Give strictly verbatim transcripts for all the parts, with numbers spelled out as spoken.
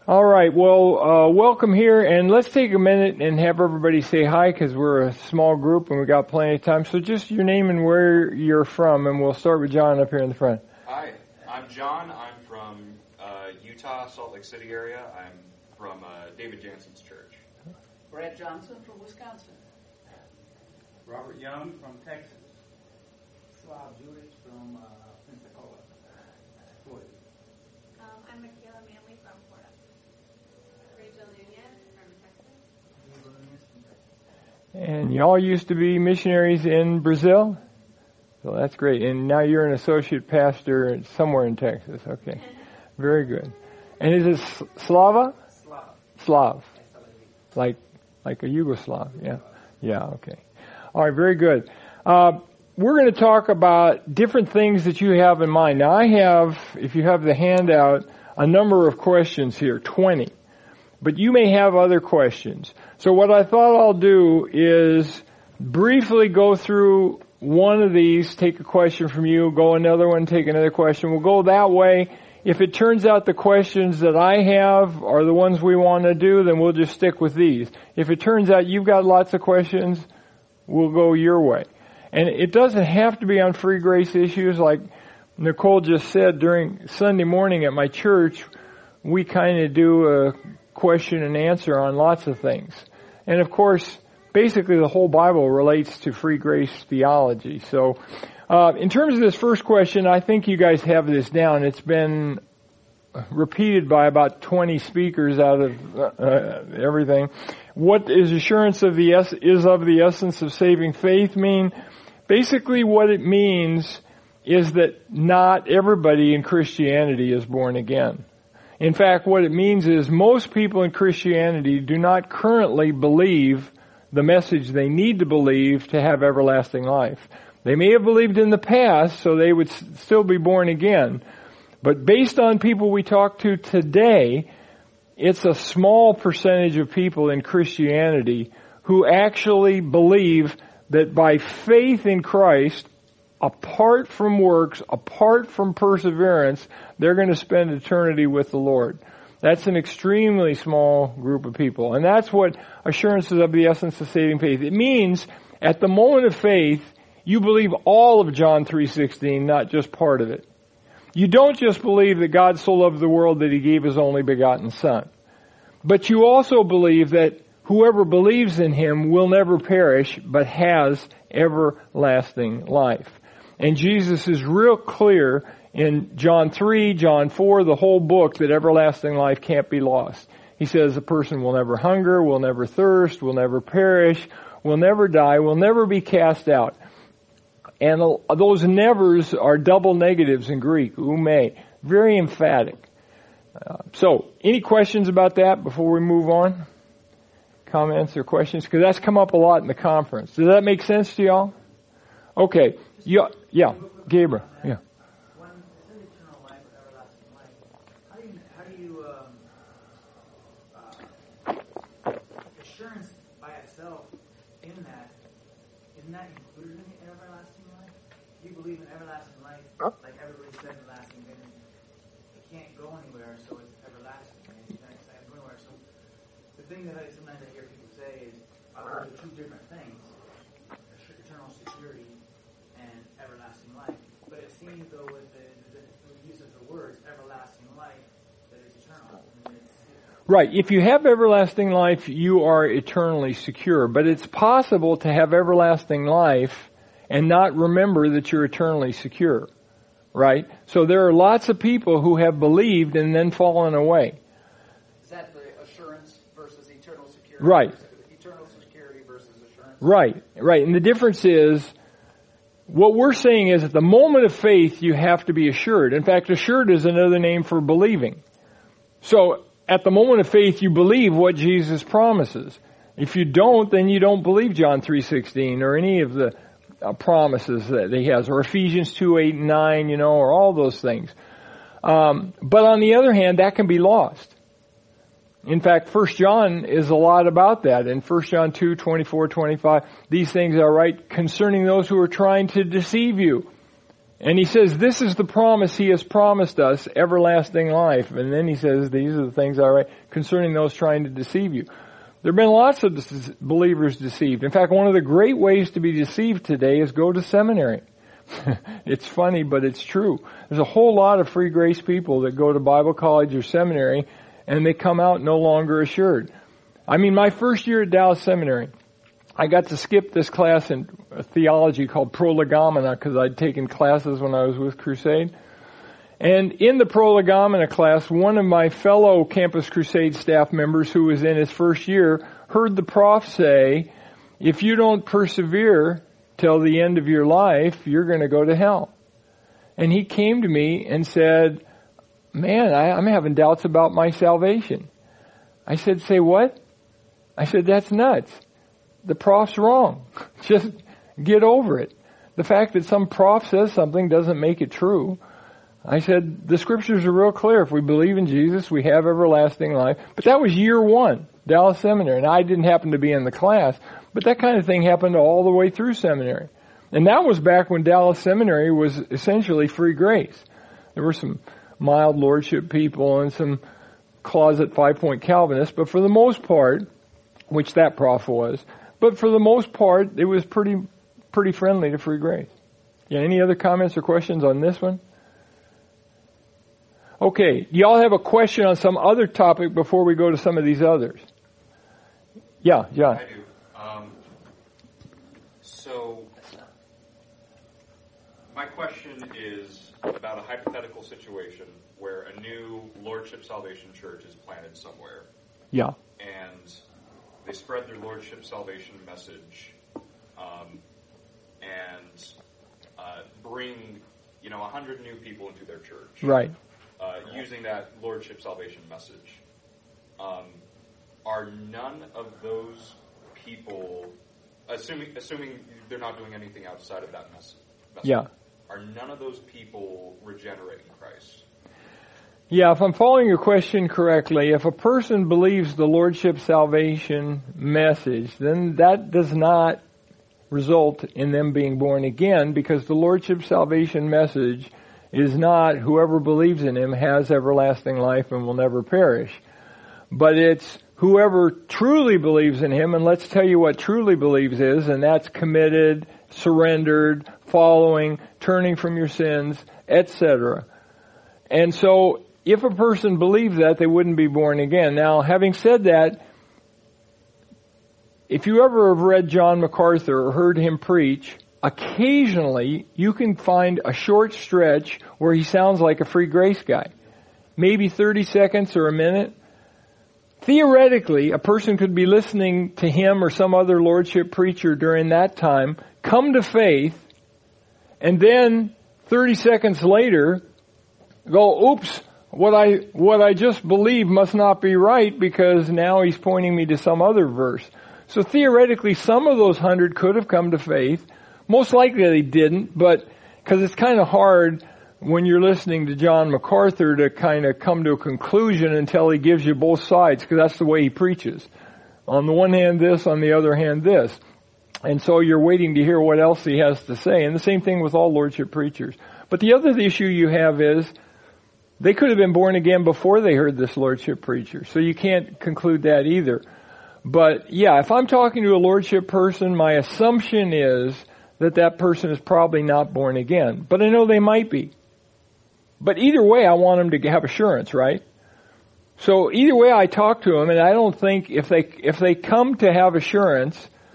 All right, well, uh, welcome here, and let's take a minute and have everybody say hi, because we're a small group and we got plenty of time. So just your name and where you're from, and we'll start with John up here in the front. Hi, I'm John. I'm from uh, Utah, Salt Lake City area. I'm from uh, David Jansen's church. Brad Johnson from Wisconsin. Robert Young from Texas. Slav Jewish from uh, Pensacola, Florida. Um, I'm Michaela Manley from Florida. Rachel Nunez from Texas. And y'all used to be missionaries in Brazil? So that's great. And now you're an associate pastor somewhere in Texas. Okay. Very good. And is it Slava? Slav. Slav. Like like a Yugoslav. Yeah. Yeah, okay. All right, very good. Uh, we're going to talk about different things that you have in mind. Now, I have, if you have the handout, a number of questions here, twenty. But you may have other questions. So what I thought I'll do is briefly go through one of these, take a question from you, go another one, take another question. We'll go that way. If it turns out the questions that I have are the ones we want to do, then we'll just stick with these. If it turns out you've got lots of questions, we'll go your way. And it doesn't have to be on free grace issues. Like Nicole just said, during Sunday morning at my church, we kind of do a question and answer on lots of things. And of course, basically the whole Bible relates to free grace theology. So, uh, in terms of this first question, I think you guys have this down. It's been repeated by about twenty speakers out of uh, everything. What is assurance of the es- is of the essence of saving faith mean? Basically what it means is that not everybody in Christianity is born again. In fact, what it means is most people in Christianity do not currently believe the message they need to believe to have everlasting life. They may have believed in the past, so they would s- still be born again. But based on people we talk to today, it's a small percentage of people in Christianity who actually believe that by faith in Christ, apart from works, apart from perseverance, they're going to spend eternity with the Lord. That's an extremely small group of people. And that's what assurance is of the essence of saving faith. It means at the moment of faith, you believe all of John three sixteen, not just part of it. You don't just believe that God so loved the world that He gave His only begotten Son. But you also believe that whoever believes in Him will never perish, but has everlasting life. And Jesus is real clear in John three, John four, the whole book, that everlasting life can't be lost. He says a person will never hunger, will never thirst, will never perish, will never die, will never be cast out. And those nevers are double negatives in Greek, ume, very emphatic. Uh, so, any questions about that before we move on? Comments or questions? Because that's come up a lot in the conference. Does that make sense to y'all? Okay. Yeah, yeah. Gabriel. Yeah. When it's in eternal life or everlasting life, how do you, how do you um, uh, assurance by itself in that, isn't that included in the everlasting life? Do you believe in everlasting life, like everybody said, everlasting, then it can't go anywhere, so it's everlasting. And it's not going anywhere. So the thing that I sometimes I hear people say is, uh, those are two different things: eternal security and everlasting life. But it seems though with the, the, the use of the words everlasting life, that it's eternal. And it's, Right. If you have everlasting life, you are eternally secure. But it's possible to have everlasting life and not remember that you're eternally secure. Right? So there are lots of people who have believed and then fallen away. Is that the assurance versus eternal security? Right. Eternal security versus assurance? Right. Right. And the difference is, what we're saying is at the moment of faith, you have to be assured. In fact, assured is another name for believing. So, at the moment of faith, you believe what Jesus promises. If you don't, then you don't believe John three sixteen or any of the uh, promises that He has, or Ephesians two, eight, and nine, you know, or all those things. Um, but on the other hand, that can be lost. In fact, First John is a lot about that. In First John two, twenty-four, twenty-five, these things are right concerning those who are trying to deceive you. And he says, this is the promise he has promised us, everlasting life. And then he says, these are the things I write concerning those trying to deceive you. There have been lots of dis- believers deceived. In fact, one of the great ways to be deceived today is go to seminary. It's funny, but it's true. There's a whole lot of free grace people that go to Bible college or seminary, and they come out no longer assured. I mean, my first year at Dallas Seminary, I got to skip this class in theology called Prolegomena because I'd taken classes when I was with Crusade. And in the Prolegomena class, one of my fellow Campus Crusade staff members who was in his first year heard the prof say, if you don't persevere till the end of your life, you're going to go to hell. And he came to me and said, man, I, I'm having doubts about my salvation. I said, say what? I said, that's nuts. The prof's wrong. Just get over it. The fact that some prof says something doesn't make it true. I said, the scriptures are real clear. If we believe in Jesus, we have everlasting life. But that was year one, Dallas Seminary. And I didn't happen to be in the class. But that kind of thing happened all the way through seminary. And that was back when Dallas Seminary was essentially free grace. There were some mild lordship people and some closet five-point Calvinists. But for the most part, which that prof was, but for the most part, it was pretty pretty friendly to free grace. Yeah, any other comments or questions on this one? Okay, y'all have a question on some other topic before we go to some of these others? Yeah, John. I do. Um, so, my question is about a hypothetical situation where a new Lordship Salvation Church is planted somewhere. Yeah. And they spread their Lordship Salvation message um, and uh, bring, you know, a hundred new people into their church. Right. Uh, using that Lordship Salvation message. Um, are none of those people, assuming assuming they're not doing anything outside of that message, yeah, are none of those people regenerate in Christ? Yeah, if I'm following your question correctly, if a person believes the Lordship Salvation message, then that does not result in them being born again, because the Lordship Salvation message is not whoever believes in him has everlasting life and will never perish. But it's whoever truly believes in him, and let's tell you what truly believes is, and that's committed, surrendered, following, turning from your sins, et cetera. And so, if a person believed that, they wouldn't be born again. Now, having said that, if you ever have read John MacArthur or heard him preach, occasionally you can find a short stretch where he sounds like a free grace guy. Maybe thirty seconds or a minute. Theoretically, a person could be listening to him or some other Lordship preacher during that time, come to faith, and then thirty seconds later go, oops, what I what I just believed must not be right, because now he's pointing me to some other verse. So theoretically, some of those hundred could have come to faith. Most likely they didn't, but because it's kind of hard when you're listening to John MacArthur to kind of come to a conclusion until he gives you both sides, because that's the way he preaches. On the one hand this, on the other hand this. And so you're waiting to hear what else he has to say. And the same thing with all Lordship preachers. But the other issue you have is they could have been born again before they heard this Lordship preacher. So you can't conclude that either. But yeah, if I'm talking to a Lordship person, my assumption is that that person is probably not born again. But I know they might be. But either way, I want them to have assurance, right? So either way, I talk to them, and I don't think if they if they come to have assurance,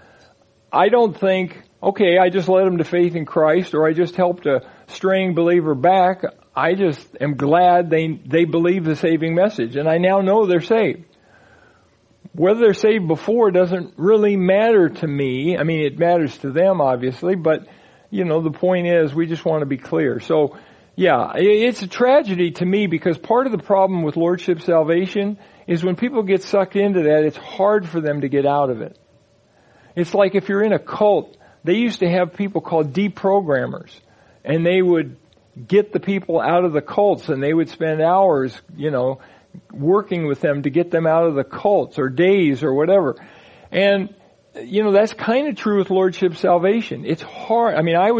I don't think, okay, I just led them to faith in Christ, or I just helped a straying believer back. I just am glad they they believe the saving message, and I now know they're saved. Whether they're saved before doesn't really matter to me. I mean, it matters to them, obviously, but, you know, the point is we just want to be clear. So, yeah, it's a tragedy to me, because part of the problem with Lordship salvation is when people get sucked into that, it's hard for them to get out of it. It's like if you're in a cult, they used to have people called deprogrammers, and they would get the people out of the cults, and they would spend hours, you know, working with them to get them out of the cults, or days, or whatever. And, you know, that's kind of true with Lordship salvation. It's hard. I mean, I was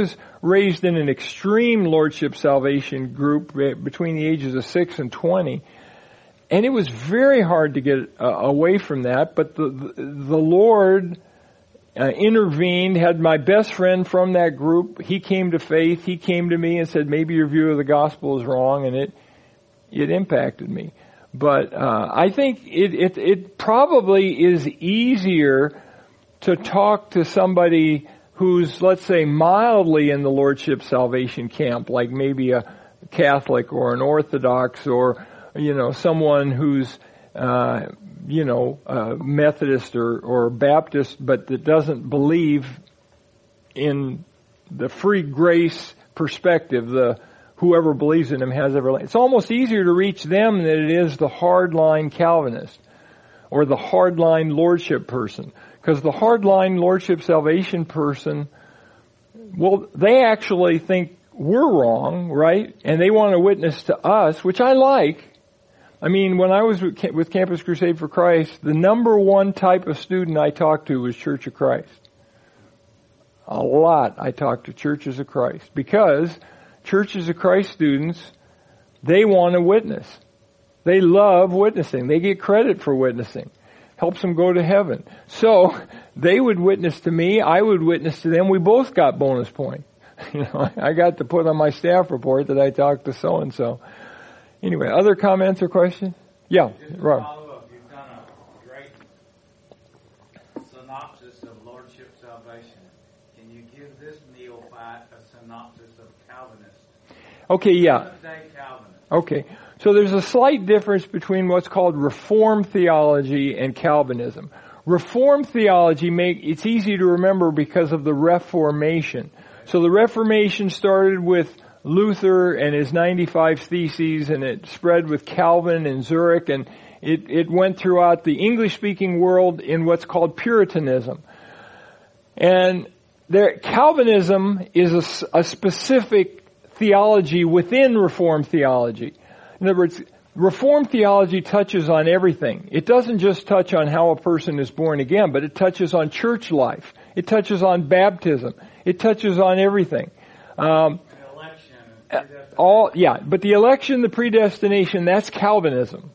raised in an extreme Lordship Salvation group between the ages of six and twenty. And it was very hard to get uh, away from that, but the, the, the Lord uh, intervened, had my best friend from that group. He came to faith. He came to me and said, maybe your view of the gospel is wrong, and it it impacted me. But uh, I think it, it, it probably is easier to talk to somebody who's, let's say, mildly in the Lordship Salvation camp, like maybe a Catholic or an Orthodox or, you know, someone who's, uh, you know, uh, Methodist or, or Baptist, but that doesn't believe in the free grace perspective, the whoever believes in him has everlasting. It's almost easier to reach them than it is the hardline Calvinist or the hardline Lordship person. Because the hardline Lordship Salvation person, well, they actually think we're wrong, right? And they want to witness to us, which I like. I mean, when I was with Campus Crusade for Christ, the number one type of student I talked to was Church of Christ. A lot I talked to Churches of Christ. Because Churches of Christ students, they want to witness. They love witnessing. They get credit for witnessing. Helps them go to heaven. So, they would witness to me, I would witness to them, we both got bonus points. You know, I got to put on my staff report that I talked to so-and-so. Anyway, other comments or questions? Yeah, Just to Rob. follow up, you've done a great synopsis of Lordship Salvation. Can you give this neophyte a synopsis of Calvinist? Okay, yeah. Present-day Calvinist. Okay. So there's a slight difference between what's called Reformed theology and Calvinism. Reformed theology, make it's easy to remember because of the Reformation. So the Reformation started with Luther and his ninety-five Theses, and it spread with Calvin and Zurich, and it, it went throughout the English-speaking world in what's called Puritanism. And there, Calvinism is a, a specific theology within Reformed theology. In other words, Reformed theology touches on everything. It doesn't just touch on how a person is born again, but it touches on church life. It touches on baptism. It touches on everything. Um, The election and predestination. all, yeah, but the election, the predestination, that's Calvinism.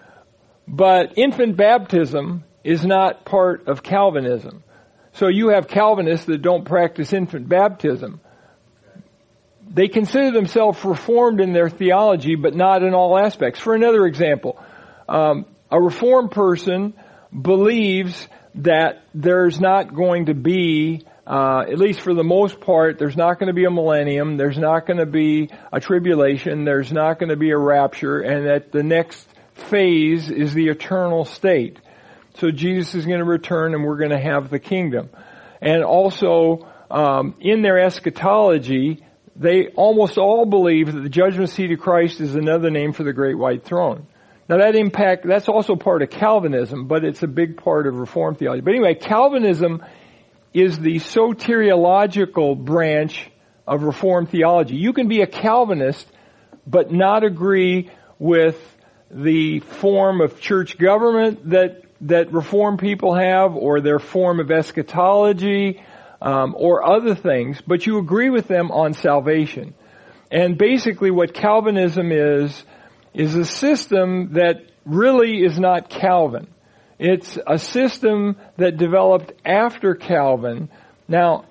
But infant baptism is not part of Calvinism. So you have Calvinists that don't practice infant baptism. They consider themselves reformed in their theology, but not in all aspects. For another example, um, a reformed person believes that there's not going to be, uh, at least for the most part, there's not going to be a millennium, there's not going to be a tribulation, there's not going to be a rapture, and that the next phase is the eternal state. So Jesus is going to return and we're going to have the kingdom. And also, um, in their eschatology, they almost all believe that the judgment seat of Christ is another name for the great white throne. Now that impact, that's also part of Calvinism, but it's a big part of Reformed theology. But anyway, Calvinism is the soteriological branch of Reformed theology. You can be a Calvinist, but not agree with the form of church government that, that Reformed people have, or their form of eschatology, Um, or other things, but you agree with them on salvation. And basically what Calvinism is, is a system that really is not Calvin. It's a system that developed after Calvin. Now,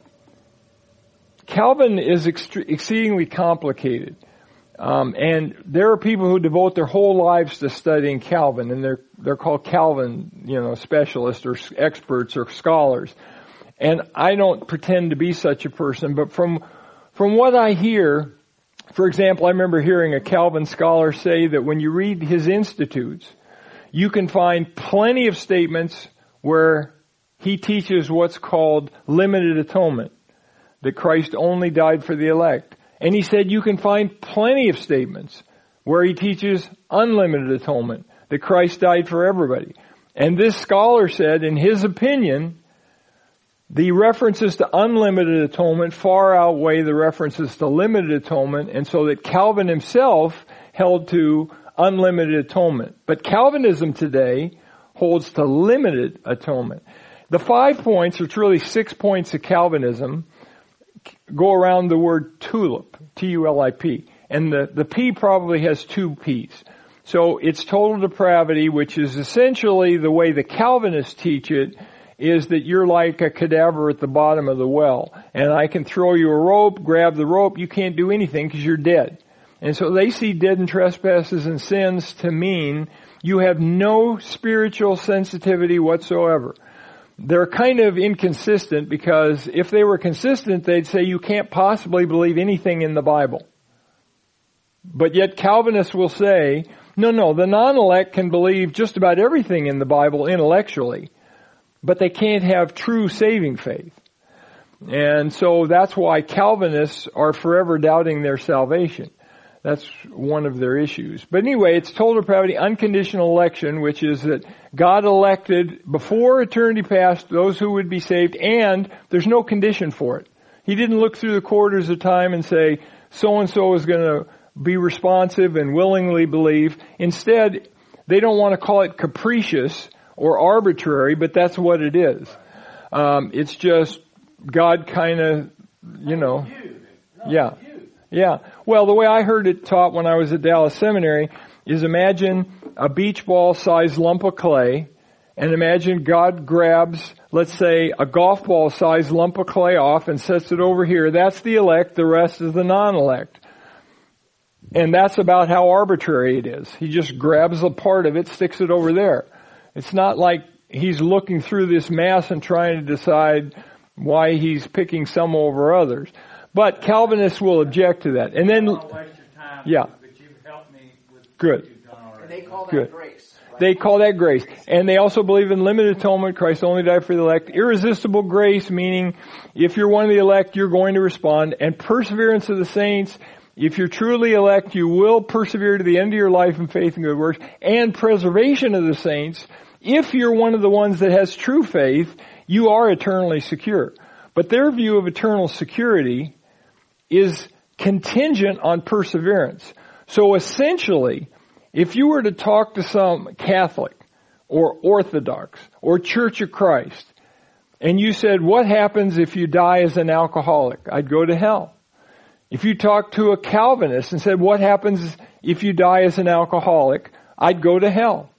Calvin is ext- exceedingly complicated. Um, and there are people who devote their whole lives to studying Calvin, and they're, they're called Calvin, you know, specialists or experts or scholars. And I don't pretend to be such a person, but from from what I hear, for example, I remember hearing a Calvin scholar say that when you read his Institutes, you can find plenty of statements where he teaches what's called limited atonement, that Christ only died for the elect. And he said you can find plenty of statements where he teaches unlimited atonement, that Christ died for everybody. And this scholar said, in his opinion, the references to unlimited atonement far outweigh the references to limited atonement, and so that Calvin himself held to unlimited atonement. But Calvinism today holds to limited atonement. The five points, which are really six points of Calvinism, go around the word tulip, T U L I P. And the, the P probably has two P's. So it's total depravity, which is essentially the way the Calvinists teach it, is that you're like a cadaver at the bottom of the well. And I can throw you a rope, grab the rope, you can't do anything because you're dead. And so they see dead in trespasses and sins to mean you have no spiritual sensitivity whatsoever. They're kind of inconsistent because if they were consistent, they'd say you can't possibly believe anything in the Bible. But yet Calvinists will say, no, no, the non-elect can believe just about everything in the Bible intellectually, but they can't have true saving faith. And so that's why Calvinists are forever doubting their salvation. That's one of their issues. But anyway, it's total depravity, unconditional election, which is that God elected before eternity past those who would be saved, and there's no condition for it. He didn't look through the quarters of time and say, so-and-so is going to be responsive and willingly believe. Instead, they don't want to call it capricious or arbitrary, but that's what it is. Um, it's just God kind of, you know, yeah. Yeah. Well, the way I heard it taught when I was at Dallas Seminary is imagine a beach ball sized lump of clay, and imagine God grabs, let's say, a golf ball sized lump of clay off and sets it over here. That's the elect, the rest is the non-elect. And that's about how arbitrary it is. He just grabs a part of it, sticks it over there. It's not like he's looking through this mass and trying to decide why he's picking some over others. But Calvinists will object to that. And then, I don't waste your time, yeah. But you've helped me with Good. what you've done already. And they call that Good. grace. Right? They call that grace. And they also believe in limited atonement. Christ only died for the elect. Irresistible grace, meaning if you're one of the elect, you're going to respond. And perseverance of the saints, if you're truly elect, you will persevere to the end of your life in faith and good works. And preservation of the saints, if you're one of the ones that has true faith, you are eternally secure. But their view of eternal security is contingent on perseverance. So essentially, if you were to talk to some Catholic or Orthodox or Church of Christ, and you said, what happens if you die as an alcoholic? I'd go to hell. If you talk to a Calvinist and said, what happens if you die as an alcoholic? I'd go to hell.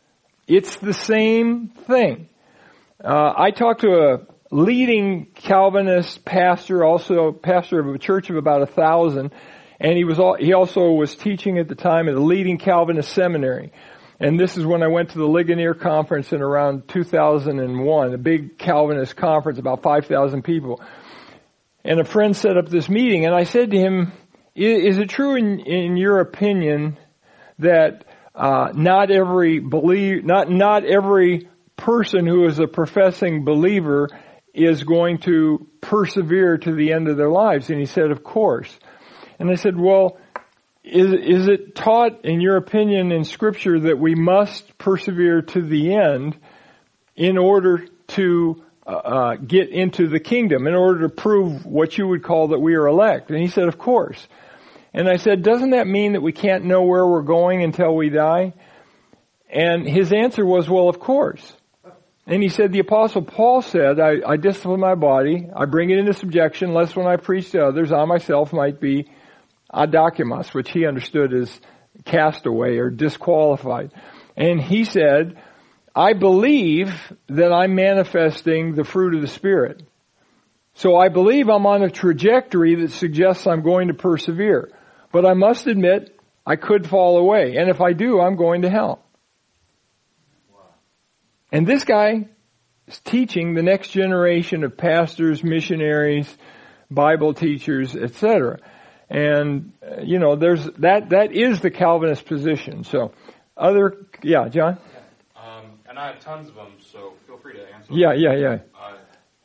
It's the same thing. Uh, I talked to a leading Calvinist pastor, also pastor of a church of about a thousand, and he was all, he also was teaching at the time at a leading Calvinist seminary. And this is when I went to the Ligonier conference in around two thousand one, a big Calvinist conference, about five thousand people. And a friend set up this meeting, and I said to him, is it true in, in your opinion that uh, not every believe, not not every person who is a professing believer is going to persevere to the end of their lives? And he said, of course. And I said, well, is, is it taught, in your opinion, in Scripture that we must persevere to the end in order to uh, get into the kingdom, in order to prove what you would call that we are elect? And he said, of course. And I said, doesn't that mean that we can't know where we're going until we die? And his answer was, well, of course. And he said, the Apostle Paul said, I, I discipline my body, I bring it into subjection, lest when I preach to others, I myself might be adokimos, which he understood as castaway or disqualified. And he said, I believe that I'm manifesting the fruit of the Spirit. So I believe I'm on a trajectory that suggests I'm going to persevere. But I must admit, I could fall away. And if I do, I'm going to hell. And this guy is teaching the next generation of pastors, missionaries, Bible teachers, et cetera. And, uh, you know, there's that, that is the Calvinist position. So, other, yeah, John? Um, and I have tons of them, so feel free to answer Yeah, them. yeah, yeah. Uh,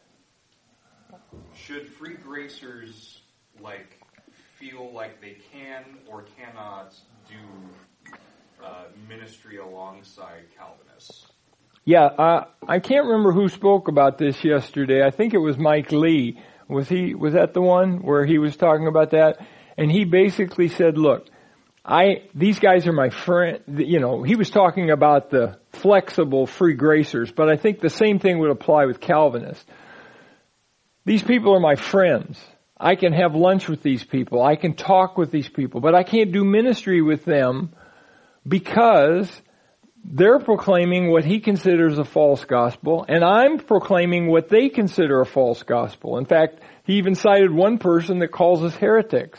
should free gracers, like, feel like they can or cannot do uh, ministry alongside Calvinists? Yeah, uh, I can't remember who spoke about this yesterday. I think it was Mike Lee. Was he, was that the one where he was talking about that? And he basically said, look, I, these guys are my friend, you know, he was talking about the flexible free gracers, but I think the same thing would apply with Calvinists. These people are my friends. I can have lunch with these people. I can talk with these people. But I can't do ministry with them because they're proclaiming what he considers a false gospel, and I'm proclaiming what they consider a false gospel. In fact, he even cited one person that calls us heretics.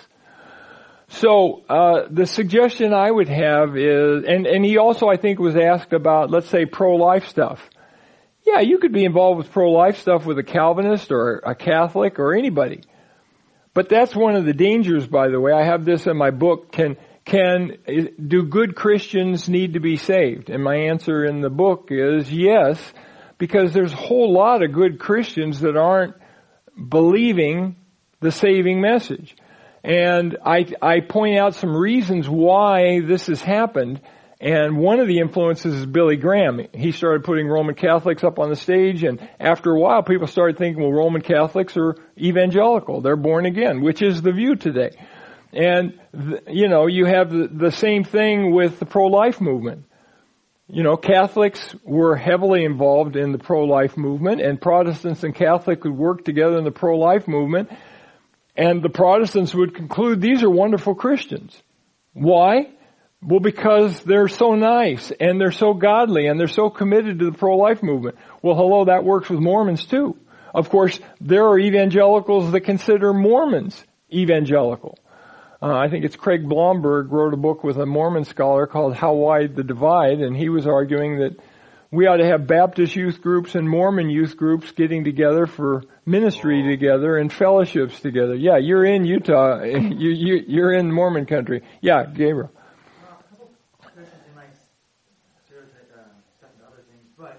So uh the suggestion I would have is, and, and he also, I think, was asked about, let's say, pro-life stuff. Yeah, you could be involved with pro-life stuff with a Calvinist or a Catholic or anybody. But that's one of the dangers, by the way. I have this in my book. Can Can, do good Christians need to be saved? And my answer in the book is yes, because there's a whole lot of good Christians that aren't believing the saving message. And I, I point out some reasons why this has happened. And one of the influences is Billy Graham. He started putting Roman Catholics up on the stage, and after a while people started thinking, well, Roman Catholics are evangelical. They're born again, which is the view today. And, you know, you have the, the same thing with the pro-life movement. You know, Catholics were heavily involved in the pro-life movement, and Protestants and Catholics would work together in the pro-life movement, and the Protestants would conclude these are wonderful Christians. Why? Well, because they're so nice, and they're so godly, and they're so committed to the pro-life movement. Well, hello, that works with Mormons too. Of course, there are evangelicals that consider Mormons evangelical. Uh, I think it's Craig Blomberg wrote a book with a Mormon scholar called How Wide the Divide, and he was arguing that we ought to have Baptist youth groups and Mormon youth groups getting together for ministry together and fellowships together. Yeah, you're in Utah. you, you, you're in Mormon country. Yeah, Gabriel. Well, a couple questions in my stereotype uh, stuff and other things, but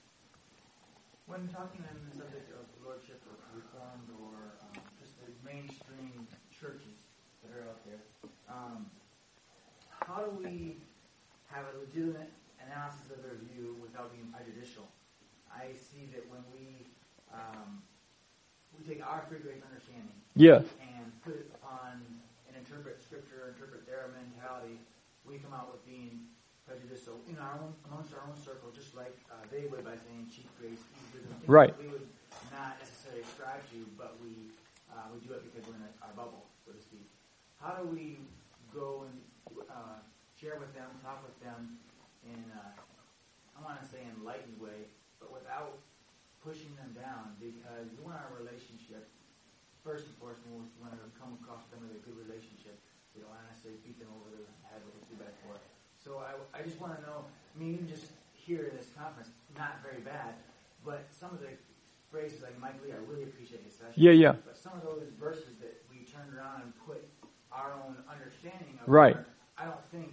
when talking on the subject of lordship or Reformed or um, just the mainstream churches that are out there, um, how do we have a legitimate analysis of their view without being prejudicial? I see that when we um, we take our free grace understanding yes. and put it upon and interpret Scripture, interpret their mentality, we come out with being prejudicial in our own amongst our own circle, just like uh, they would by saying cheap grace, easy wisdom. Right. We would not necessarily ascribe to, but we uh, we do it because we're in a, our bubble, so to speak. How do we go and uh, share with them, talk with them in, uh, I want to say enlightened way, but without pushing them down, because we want our relationship, first and foremost, we want to come across them with a good relationship. We don't want to necessarily beat them over the head with a two by four. So I, I just want to know, I mean, even just here in this conference, not very bad, but some of the phrases like Mike Lee, I really appreciate his session. Yeah, yeah. But some of those verses that we turned around and put our own understanding of, right. Our, I don't think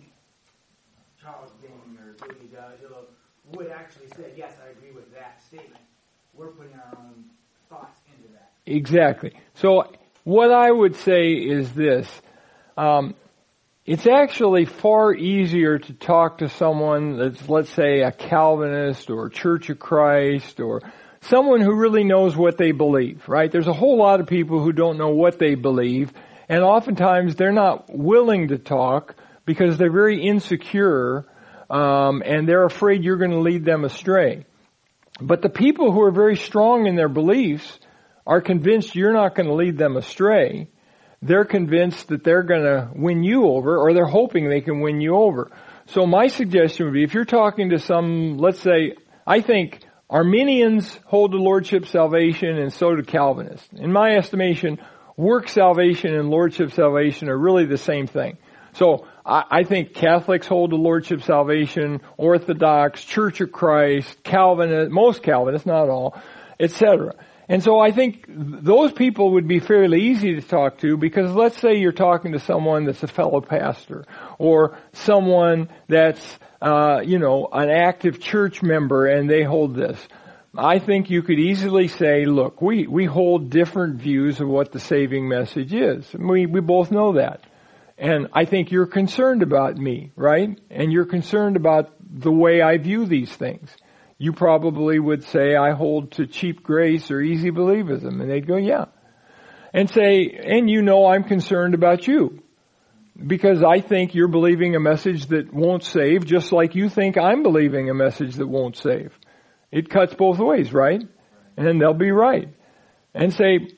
Charles Bing or Billy D'Angelo would actually say, yes, I agree with that statement. We're putting our own thoughts into that. Exactly. So what I would say is this. Um, it's actually far easier to talk to someone that's, let's say, a Calvinist or Church of Christ or someone who really knows what they believe, right? There's a whole lot of people who don't know what they believe, and oftentimes they're not willing to talk because they're very insecure, um, and they're afraid you're going to lead them astray. But the people who are very strong in their beliefs are convinced you're not going to lead them astray. They're convinced that they're going to win you over, or they're hoping they can win you over. So my suggestion would be, if you're talking to some, let's say, I think Arminians hold to lordship salvation, and so do Calvinists. In my estimation, work salvation and lordship salvation are really the same thing. So I, I think Catholics hold to lordship salvation, Orthodox, Church of Christ, Calvinist, most Calvinists, not all, et cetera. And so I think those people would be fairly easy to talk to, because let's say you're talking to someone that's a fellow pastor, or someone that's, uh, you know, an active church member and they hold this. I think you could easily say, look, we, we hold different views of what the saving message is. We, we both know that. And I think you're concerned about me, right? And you're concerned about the way I view these things. You probably would say, I hold to cheap grace or easy believism. And they'd go, yeah. And say, and you know I'm concerned about you, because I think you're believing a message that won't save, just like you think I'm believing a message that won't save. It cuts both ways, right? And they'll be right. And say,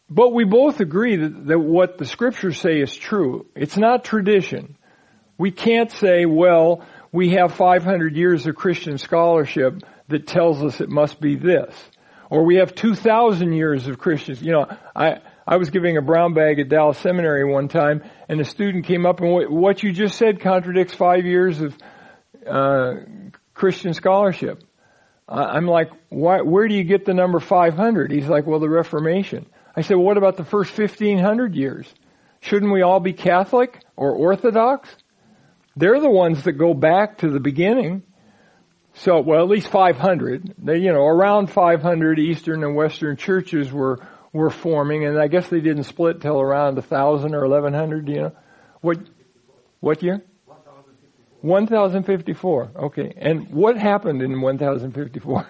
but we both agree that, that what the scriptures say is true. It's not tradition. We can't say, well, we have five hundred years of Christian scholarship that tells us it must be this. Or we have two thousand years of Christians. You know, I, I was giving a brown bag at Dallas Seminary one time, and a student came up and what, what you just said contradicts five years of uh, Christian scholarship. I'm like, why, where do you get the number five hundred? He's like, well, the Reformation. I said, well, what about the first fifteen hundred years? Shouldn't we all be Catholic or Orthodox? They're the ones that go back to the beginning. So, well, at least five hundred. They, you know, around five hundred Eastern and Western churches were, were forming, and I guess they didn't split till around one thousand or eleven hundred, you know. What, what year? one thousand fifty-four. Okay. And what happened in one thousand fifty-four?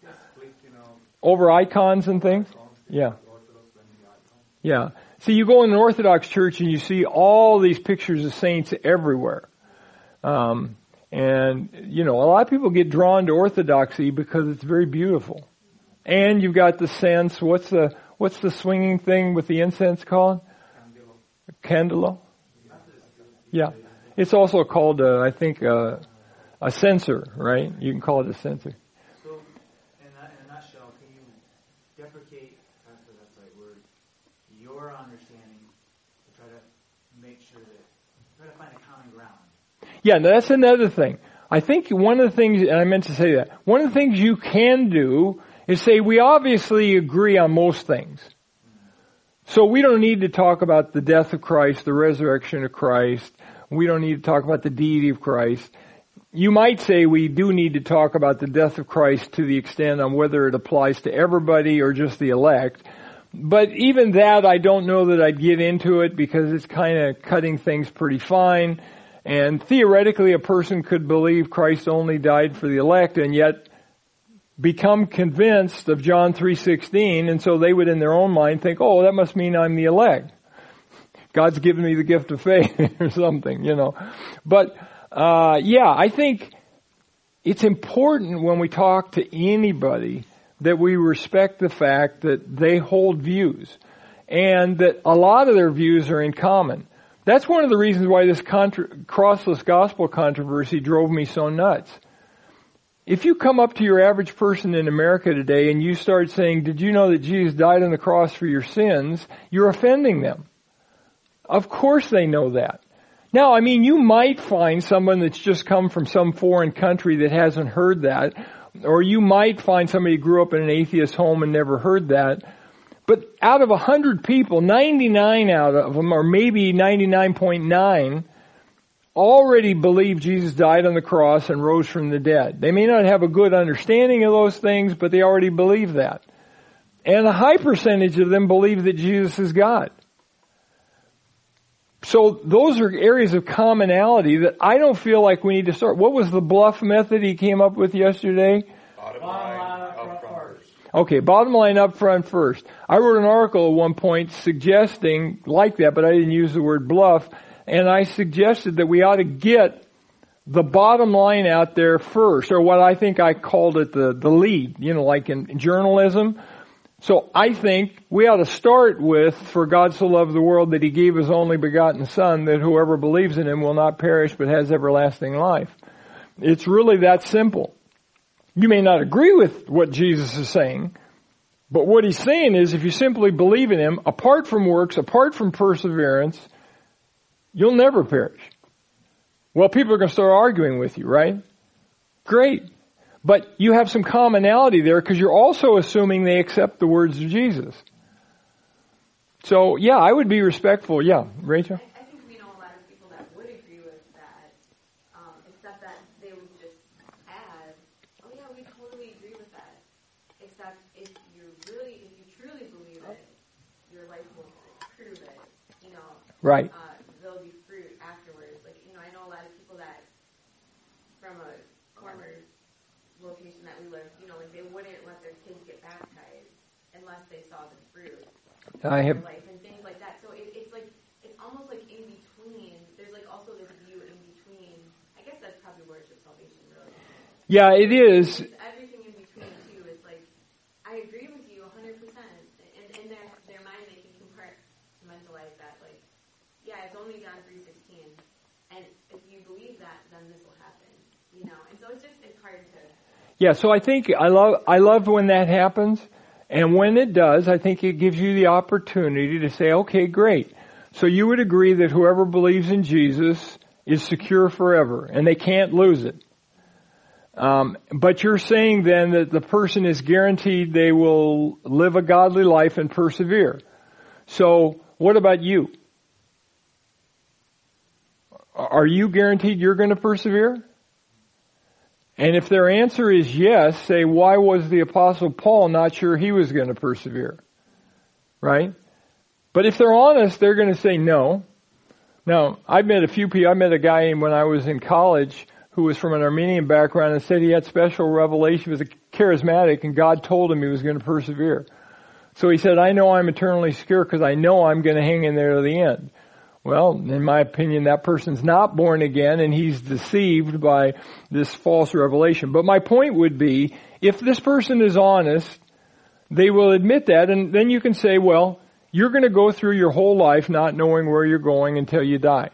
Over icons and things? Yeah. Yeah. See, you go in an Orthodox church and you see all these pictures of saints everywhere. Um, and, you know, a lot of people get drawn to Orthodoxy because it's very beautiful. And you've got the sense, what's the, what's the swinging thing with the incense called? Candelo. Yeah. It's also called, uh, I think, uh, a censer, right? You can call it a censer. So, in a, in a nutshell, can you deprecate, that's the that's the right word, your understanding to try to make sure that, try to find a common ground? Yeah, that's another thing. I think one of the things, and I meant to say that, one of the things you can do is say we obviously agree on most things. So we don't need to talk about the death of Christ, the resurrection of Christ. We don't need to talk about the deity of Christ. You might say we do need to talk about the death of Christ to the extent on whether it applies to everybody or just the elect. But even that, I don't know that I'd get into it because it's kind of cutting things pretty fine. And theoretically, a person could believe Christ only died for the elect and yet become convinced of John three sixteen, and so they would in their own mind think, oh, that must mean I'm the elect. God's given me the gift of faith or something, you know. But, uh, yeah, I think it's important when we talk to anybody that we respect the fact that they hold views and that a lot of their views are in common. That's one of the reasons why this contra- crossless gospel controversy drove me so nuts. If you come up to your average person in America today and you start saying, did you know that Jesus died on the cross for your sins? You're offending them. Of course they know that. Now, I mean, you might find someone that's just come from some foreign country that hasn't heard that, or you might find somebody who grew up in an atheist home and never heard that. But out of one hundred people, ninety-nine out of them, or maybe ninety-nine point nine, already believe Jesus died on the cross and rose from the dead. They may not have a good understanding of those things, but they already believe that. And a high percentage of them believe that Jesus is God. So those are areas of commonality that I don't feel like we need to start. What was the bluff method he came up with yesterday? Bottom line up front first. Okay, bottom line up front first. I wrote an article at one point suggesting like that, but I didn't use the word bluff. And I suggested that we ought to get the bottom line out there first, or what I think I called it the, the lead, you know, like in, in journalism. So I think we ought to start with, for God so loved the world that He gave His only begotten Son, that whoever believes in Him will not perish but has everlasting life. It's really that simple. You may not agree with what Jesus is saying, but what He's saying is if you simply believe in Him, apart from works, apart from perseverance, you'll never perish. Well, people are going to start arguing with you, right? Great. But you have some commonality there because you're also assuming they accept the words of Jesus. So, yeah, I would be respectful. Yeah, Rachel? I, I think we know a lot of people that would agree with that, um, except that they would just add, oh yeah, we totally agree with that. Except if you really, if you truly believe it, your life will prove it, you know. Right. Uh, there'll be fruit afterwards. Like, you know, I know a lot of people that, from a former location that we lived, you know, like they wouldn't let their kids get baptized unless they saw the fruit I in have, their life and things like that. So it, it's like, it's almost like in between. There's like also this view in between. I guess that's probably worship salvation, really. yeah, it is. It's everything in between too. It's like, I agree with you one hundred percent. And in their, their mind, they can Yeah, so I think I love I love when that happens, and when it does, I think it gives you the opportunity to say, okay, great. So you would agree that whoever believes in Jesus is secure forever, and they can't lose it. Um, but you're saying then that the person is guaranteed they will live a godly life and persevere. So what about you? Are you guaranteed you're going to persevere? And if their answer is yes, say, why was the Apostle Paul not sure he was going to persevere? Right? But if they're honest, they're going to say no. Now, I met a few people. I met a guy when I was in college who was from an Armenian background and said he had special revelation. He was a charismatic, and God told him he was going to persevere. So he said, I know I'm eternally secure because I know I'm going to hang in there to the end. Well, in my opinion, that person's not born again, and he's deceived by this false revelation. But my point would be, if this person is honest, they will admit that, and then you can say, well, you're going to go through your whole life not knowing where you're going until you die.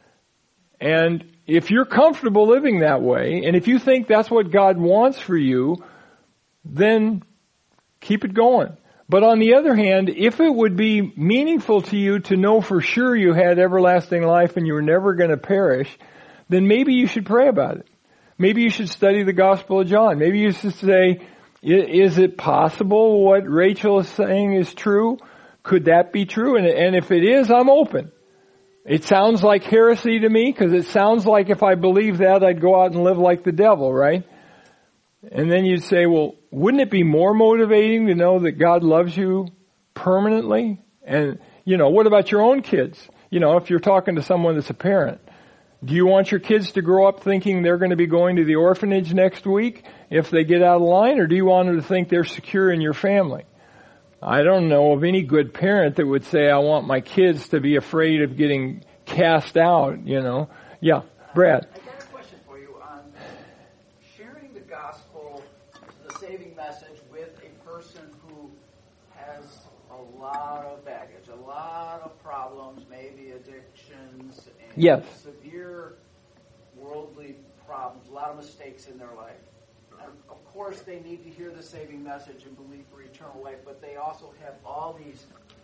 And if you're comfortable living that way, and if you think that's what God wants for you, then keep it going. But on the other hand, if it would be meaningful to you to know for sure you had everlasting life and you were never going to perish, then maybe you should pray about it. Maybe you should study the Gospel of John. Maybe you should say, is it possible what Rachel is saying is true? Could that be true? And, and if it is, I'm open. It sounds like heresy to me, because it sounds like if I believe that, I'd go out and live like the devil, right? And then you'd say, well, wouldn't it be more motivating to know that God loves you permanently? And, you know, what about your own kids? You know, if you're talking to someone that's a parent, do you want your kids to grow up thinking they're going to be going to the orphanage next week if they get out of line, or do you want them to think they're secure in your family? I don't know of any good parent that would say, I want my kids to be afraid of getting cast out, you know. Yeah, Brad. I got a question for you on sharing the gospel, the saving message, with a person who has a lot of baggage, a lot of problems, maybe addictions, and yes. severe worldly problems, a lot of mistakes in their life. And of course, they need to hear the saving message and believe for eternal life, but they also have all these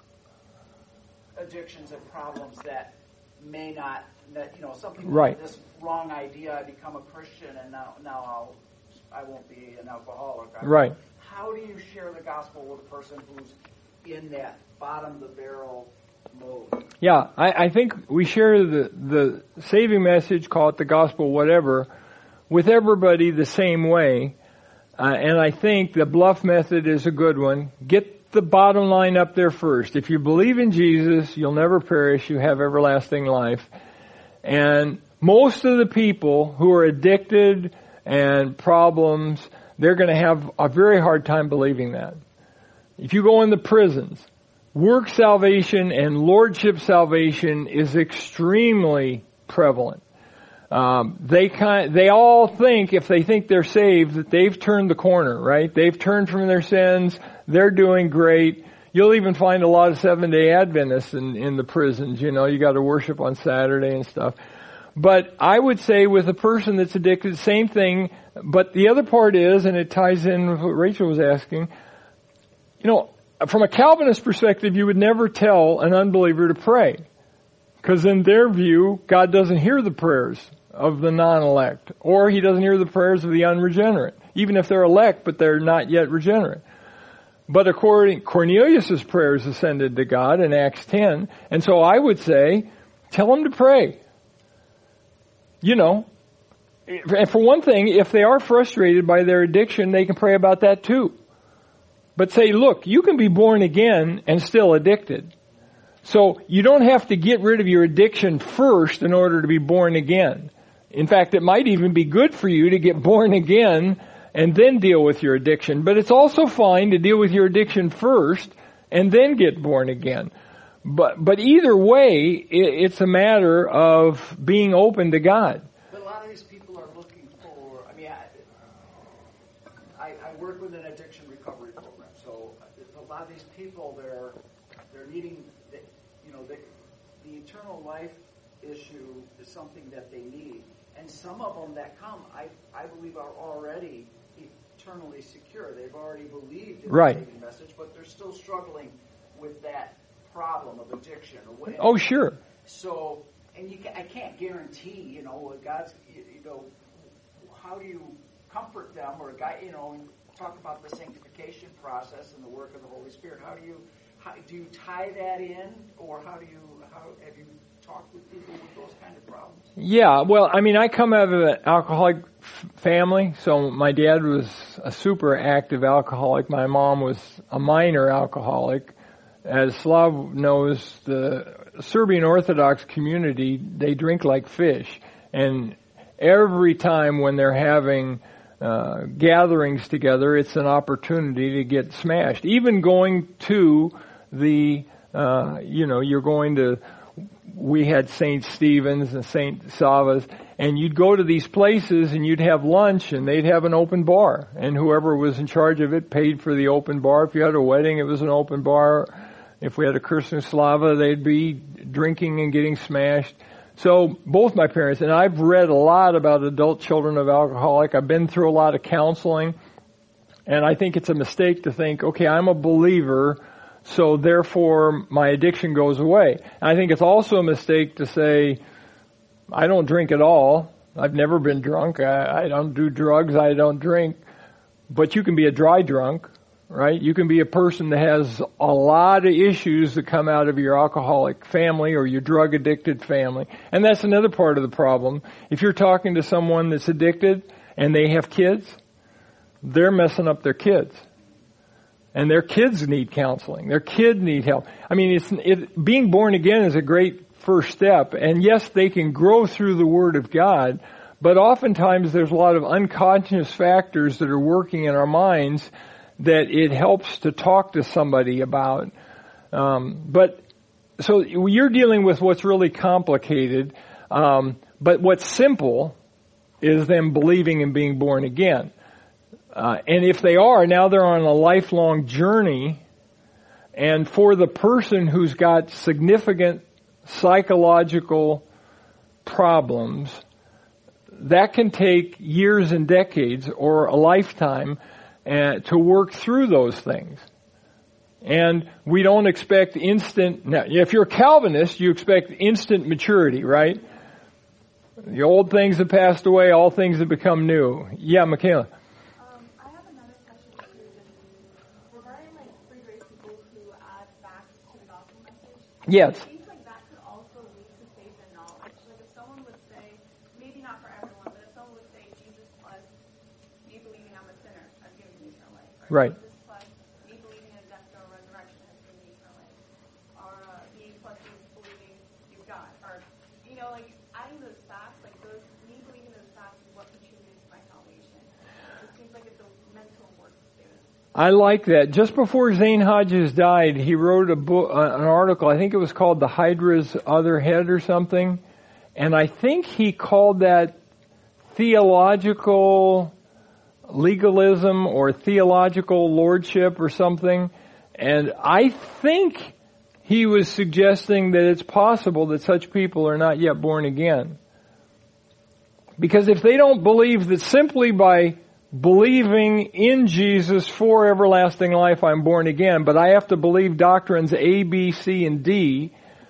addictions and problems that may not, that, you know, some people right. have this wrong idea, I become a Christian and now now I'll, I won't be an alcoholic. Right. How do you share the gospel with a person who's in that bottom of the barrel mode? Yeah, I, I think we share the, the saving message, call it the gospel, whatever, with everybody the same way. Uh, and I think the bluff method is a good one. Get the bottom line up there first. If you believe in Jesus, you'll never perish. You have everlasting life. And most of the people who are addicted and problems, they're going to have a very hard time believing that. If you go in the prisons, work salvation and lordship salvation is extremely prevalent. Um, they kind, they all think, if they think they're saved, that they've turned the corner, right? They've turned from their sins. They're doing great. You'll even find a lot of Seventh-day Adventists in, in the prisons. You know, you got to worship on Saturday and stuff. But I would say with a person that's addicted, same thing. But the other part is, and it ties in with what Rachel was asking, you know, from a Calvinist perspective, you would never tell an unbeliever to pray. Because in their view, God doesn't hear the prayers of the non-elect, or He doesn't hear the prayers of the unregenerate, even if they're elect, but they're not yet regenerate. But according, Cornelius' prayers ascended to God in Acts ten, and so I would say, tell them to pray. You know, and for one thing, if they are frustrated by their addiction, they can pray about that too. But say, look, you can be born again and still addicted. So you don't have to get rid of your addiction first in order to be born again. In fact, it might even be good for you to get born again and then deal with your addiction. But it's also fine to deal with your addiction first and then get born again. But but either way, it's a matter of being open to God. But a lot of these people are looking for, I mean, I, I, I work with an addiction recovery program. So a lot of these people, they're they're needing, you know, the, the eternal life issue is something that they need. And some of them that come, I, I believe, are already eternally secure. They've already believed in Right. the saving message, but they're still struggling with that problem of addiction or whatever. Oh, sure. So, and you, I can't guarantee, you know, what God's, you know, how do you comfort them or guide, you know, and talk about the sanctification process and the work of the Holy Spirit. How do you, how, do you tie that in, or how do you, how have you talked with people with those kind of problems? Yeah, well, I mean, I come out of an alcoholic f- family, so my dad was a super active alcoholic. My mom was a minor alcoholic. As Slav knows, the Serbian Orthodox community, they drink like fish. And every time when they're having uh, gatherings together, it's an opportunity to get smashed. Even going to the, uh, you know, you're going to, we had Saint Stephen's and Saint Sava's, and you'd go to these places and you'd have lunch and they'd have an open bar. And whoever was in charge of it paid for the open bar. If you had a wedding, it was an open bar. If we had a Christmas Slava, they'd be drinking and getting smashed. So both my parents, and I've read a lot about adult children of alcoholic. I've been through a lot of counseling. And I think it's a mistake to think, okay, I'm a believer, so therefore my addiction goes away. And I think it's also a mistake to say, I don't drink at all. I've never been drunk. I, I don't do drugs. I don't drink. But you can be a dry drunk. Right? You can be a person that has a lot of issues that come out of your alcoholic family or your drug addicted family. And that's another part of the problem. If you're talking to someone that's addicted and they have kids, they're messing up their kids. And their kids need counseling. Their kids need help. I mean, it's, it, being born again is a great first step. And yes, they can grow through the Word of God, but oftentimes there's a lot of unconscious factors that are working in our minds that it helps to talk to somebody about. Um, but so you're dealing with what's really complicated. Um, but what's simple is them believing and being born again. Uh, and if they are, now they're on a lifelong journey. And for the person who's got significant psychological problems, that can take years and decades or a lifetime Uh, to work through those things. And we don't expect instant, now, if you're a Calvinist, you expect instant maturity, right? The old things have passed away, all things have become new. Yeah, Michaela. Um, I have another question too, regarding like free grace people who add facts to the gospel message. Yes. It seems like that could also lead to faith and knowledge. Like if someone would say, maybe not for everyone, but if someone would say Jesus plus me believing I'm a sinner has given me eternal life. Or Right. Jesus plus me believing in a death, burial, resurrection has given me eternal life. Or uh, me plus me believing you've God. Or, you know, like adding those facts, like those, me believing those facts is what contributes to my salvation. It seems like it's a mental work to do. I like that. Just before Zane Hodges died, he wrote a book, uh, an article, I think it was called The Hydra's Other Head or something. And I think he called that theological legalism or theological lordship or something. And I think he was suggesting that it's possible that such people are not yet born again. Because if they don't believe that simply by believing in Jesus for everlasting life I'm born again, but I have to believe doctrines A, B, C, and D,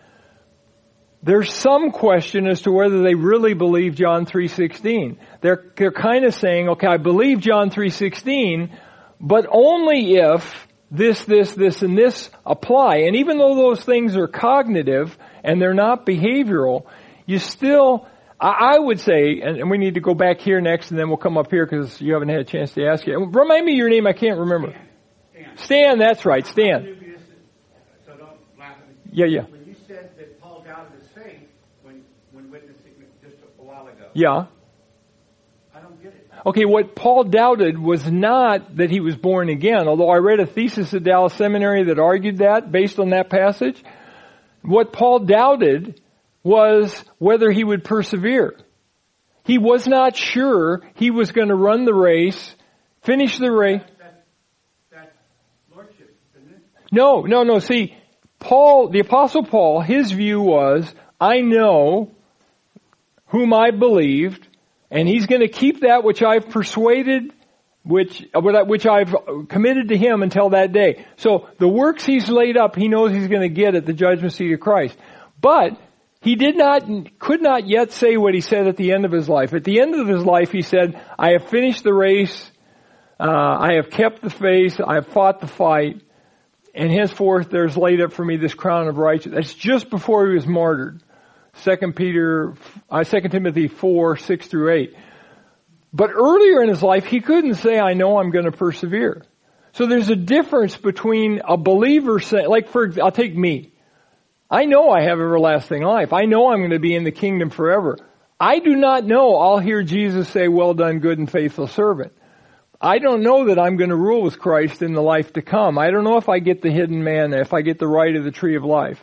there's some question as to whether they really believe John three sixteen. They're, they're kind of saying, okay, I believe John three sixteen, but only if this, this, this, and this apply. And even though those things are cognitive and they're not behavioral, you still, I, I would say, and, and we need to go back here next and then we'll come up here because you haven't had a chance to ask yet. Remind me your name, I can't remember. Stan. Stan, that's right, Stan. So don't laugh at me. Yeah, yeah. When you said that Paul doubted his faith when, when witnessing it just a while ago. Yeah. I don't get it. Okay, what Paul doubted was not that he was born again, although I read a thesis at Dallas Seminary that argued that based on that passage. What Paul doubted was whether he would persevere. He was not sure he was going to run the race, finish the race. That's, that's lordship, isn't it? No, no, no. See, Paul, the Apostle Paul, his view was, I know whom I believed, and he's going to keep that which I've persuaded which which I've committed to him until that day. So the works he's laid up, he knows he's going to get at the judgment seat of Christ. But he did not, could not yet say what he said at the end of his life. At the end of his life, he said, I have finished the race, uh, I have kept the faith, I have fought the fight, and henceforth there's laid up for me this crown of righteousness. That's just before he was martyred. Second Peter, uh, Second Timothy four, six through eight. But earlier in his life, he couldn't say, I know I'm going to persevere. So there's a difference between a believer saying, like for, I'll take me. I know I have everlasting life. I know I'm going to be in the kingdom forever. I do not know I'll hear Jesus say, well done, good and faithful servant. I don't know that I'm going to rule with Christ in the life to come. I don't know if I get the hidden manna, if I get the right of the tree of life.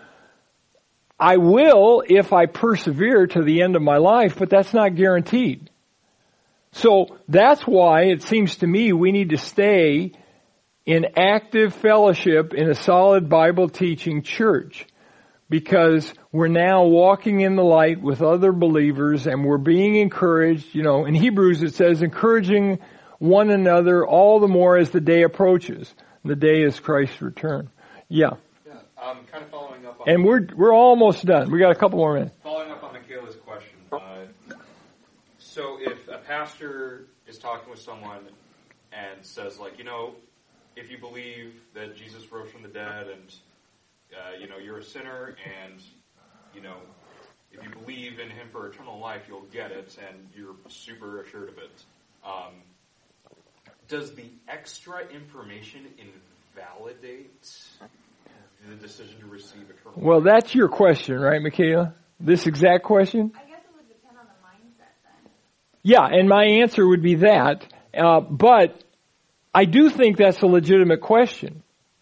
I will if I persevere to the end of my life, but that's not guaranteed. So that's why it seems to me we need to stay in active fellowship in a solid Bible teaching church, because we're now walking in the light with other believers and we're being encouraged. You know, in Hebrews it says encouraging one another all the more as the day approaches. The day is Christ's return. Yeah. Yeah. Um, kind of following up on... And we're, we're almost done. We got a couple more minutes. Following up on Michaela's question. Uh, so if a pastor is talking with someone and says, like, you know, if you believe that Jesus rose from the dead and, uh, you know, you're a sinner and, you know, if you believe in him for eternal life, you'll get it and you're super assured of it. Um, does the extra information invalidate the decision to receive eternal life? Well, that's your question, right, Michaela? This exact question? I guess it would depend on the mindset then. Yeah, and my answer would be that. Uh, but I do think that's a legitimate question.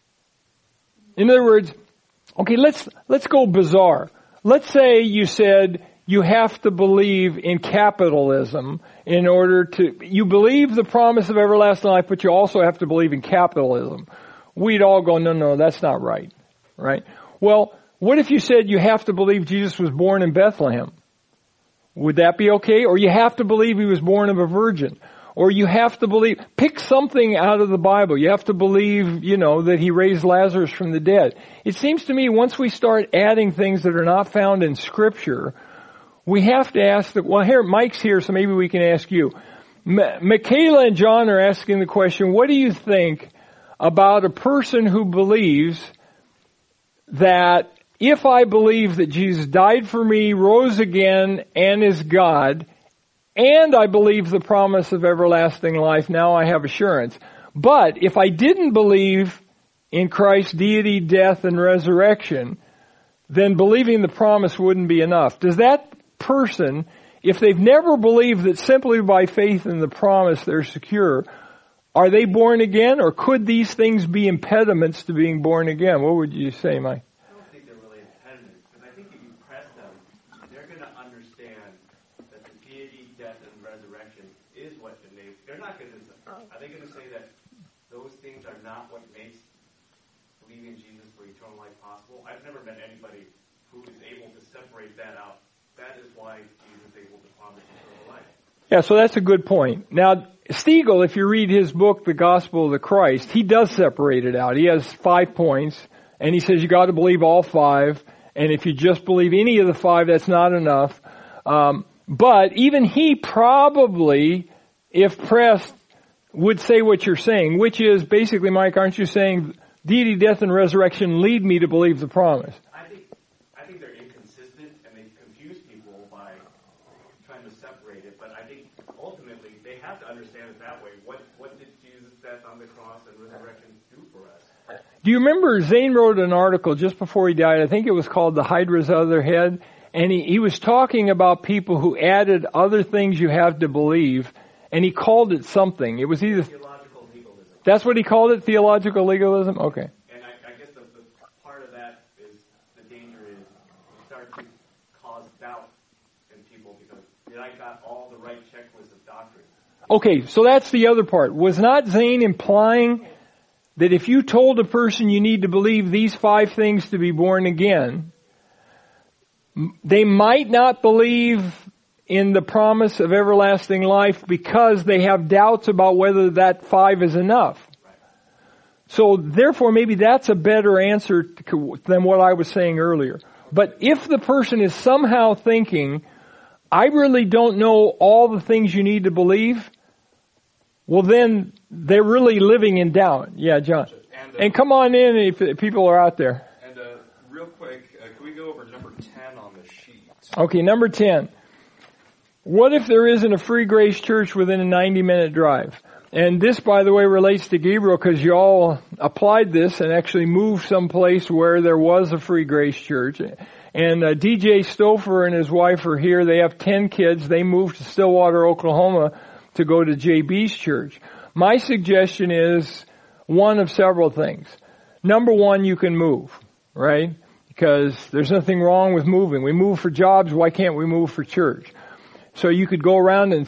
In other words, okay, let's let's go bizarre. Let's say you said you have to believe in capitalism in order to, you believe the promise of everlasting life, but you also have to believe in capitalism. We'd all go, no, no, that's not right, right? Well, what if you said you have to believe Jesus was born in Bethlehem? Would that be okay? Or you have to believe he was born of a virgin? Or you have to believe, pick something out of the Bible. You have to believe, you know, that he raised Lazarus from the dead. It seems to me once we start adding things that are not found in Scripture, we have to ask the, well, here, Mike's here, so maybe we can ask you. M- Michaela and John are asking the question, what do you think about a person who believes that if I believe that Jesus died for me, rose again, and is God, and I believe the promise of everlasting life, now I have assurance. But if I didn't believe in Christ's deity, death, and resurrection, then believing the promise wouldn't be enough. Does that person, if they've never believed that simply by faith in the promise they're secure, are they born again, or could these things be impediments to being born again? What would you say, Mike? I don't think they're really impediments, because I think if you press them, they're going to understand that the deity, death, and resurrection is what enables. They're not going to. Are they going to say that those things are not what makes believing in Jesus for eternal life possible? I've never met anybody who is able to separate that out. That is why Jesus is able to promise eternal life. Yeah, so that's a good point. Now, Stiegel, if you read his book, The Gospel of the Christ, he does separate it out. He has five points, and he says you got to believe all five, and if you just believe any of the five, that's not enough. Um, but even he probably, if pressed, would say what you're saying, which is basically, Mike, aren't you saying deity, death, and resurrection lead me to believe the promise? I think I think they're inconsistent and they confuse people by trying to separate it. But I think ultimately they have to understand it that way. What what did Jesus' death on the cross and resurrection do for us? Do you remember Zane wrote an article just before he died? I think it was called "The Hydra's Other Head," and he, he was talking about people who added other things you have to believe. And he called it something. It was either... Theological legalism. That's what he called it? Theological legalism? Okay. And I, I guess the, the part of that is the danger is you start to cause doubt in people because did I got all the right checklist of doctrine? Okay, so that's the other part. Was not Zane implying that if you told a person you need to believe these five things to be born again, they might not believe in the promise of everlasting life because they have doubts about whether that five is enough. So therefore, maybe that's a better answer than what I was saying earlier. But if the person is somehow thinking, I really don't know all the things you need to believe, well then they're really living in doubt. Yeah, John. And, uh, and come on in if people are out there. And uh, real quick, uh, can we go over number ten on the sheet? Okay, number ten. What if there isn't a Free Grace Church within a ninety minute drive? And this, by the way, relates to Gabriel because you all applied this and actually moved someplace where there was a Free Grace Church. And uh, D J Stouffer and his wife are here. They have ten kids. They moved to Stillwater, Oklahoma to go to J B's church. My suggestion is one of several things. Number one, you can move, right? Because there's nothing wrong with moving. We move for jobs. Why can't we move for church? So you could go around and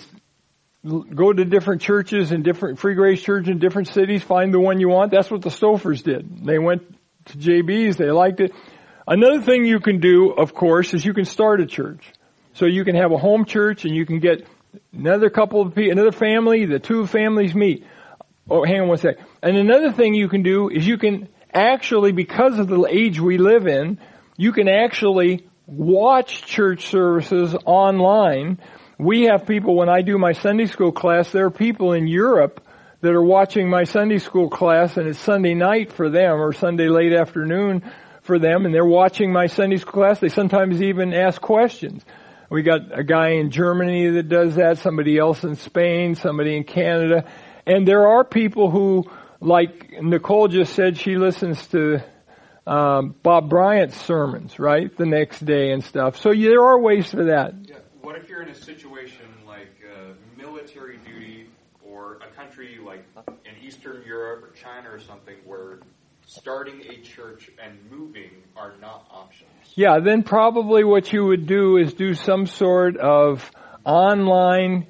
go to different churches and different Free Grace churches in different cities, find the one you want. That's what the Stouffers did. They went to J B's. They liked it. Another thing you can do, of course, is you can start a church. So you can have a home church and you can get another couple of people, another family, the two families meet. Oh, hang on one sec. And another thing you can do is you can actually, because of the age we live in, you can actually watch church services online. We have people, when I do my Sunday school class, there are people in Europe that are watching my Sunday school class, and it's Sunday night for them or Sunday late afternoon for them, and they're watching my Sunday school class. They sometimes even ask questions. We got a guy in Germany that does that, somebody else in Spain, somebody in Canada. And there are people who, like Nicole just said, she listens to um, Bob Bryant's sermons, right, the next day and stuff. So yeah, there are ways for that. Yeah. What if you're in a situation like uh, military duty or a country like in Eastern Europe or China or something where starting a church and moving are not options? Yeah, then probably what you would do is do some sort of online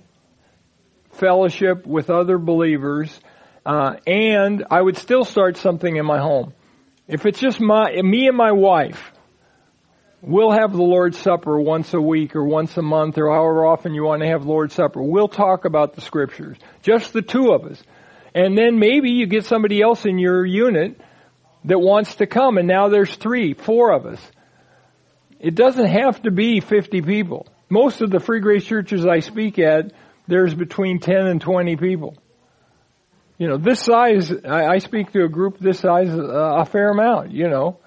fellowship with other believers, uh, and I would still start something in my home. If it's just my me and my wife, we'll have the Lord's Supper once a week or once a month or however often you want to have Lord's Supper. We'll talk about the Scriptures, just the two of us. And then maybe you get somebody else in your unit that wants to come, and now there's three, four of us. It doesn't have to be fifty people. Most of the Free Grace churches I speak at, there's between ten and twenty people. You know, this size, I, I speak to a group this size uh, a fair amount, you know.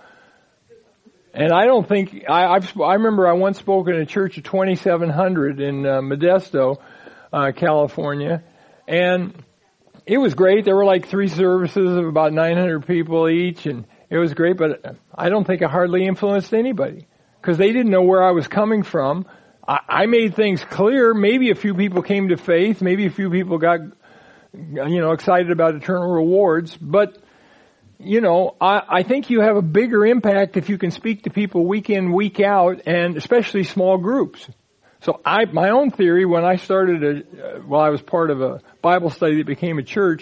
And I don't think, I I've, I remember I once spoke in a church of twenty-seven hundred in uh, Modesto, uh, California, and it was great. There were like three services of about nine hundred people each, and it was great, but I don't think it hardly influenced anybody because they didn't know where I was coming from. I, I made things clear. Maybe a few people came to faith. Maybe a few people got, you know, excited about eternal rewards. But, you know, I, I think you have a bigger impact if you can speak to people week in, week out, and especially small groups. So I, my own theory, when I started, a, uh, well, I was part of a Bible study that became a church.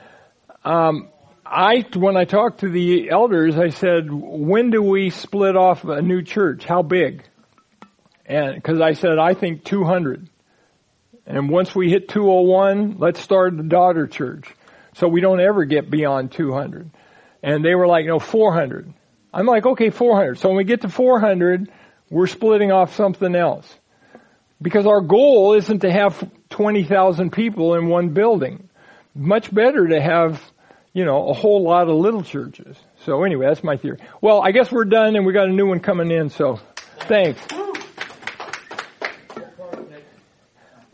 Um, I, when I talked to the elders, I said, when do we split off a new church? How big? And, because I said, I think two hundred. And once we hit two oh one, let's start the daughter church. So we don't ever get beyond two hundred. And they were like, no, four hundred. I'm like, okay, four hundred. So when we get to four hundred, we're splitting off something else. Because our goal isn't to have twenty thousand people in one building. Much better to have, you know, a whole lot of little churches. So anyway, that's my theory. Well, I guess we're done and we got a new one coming in, so thanks.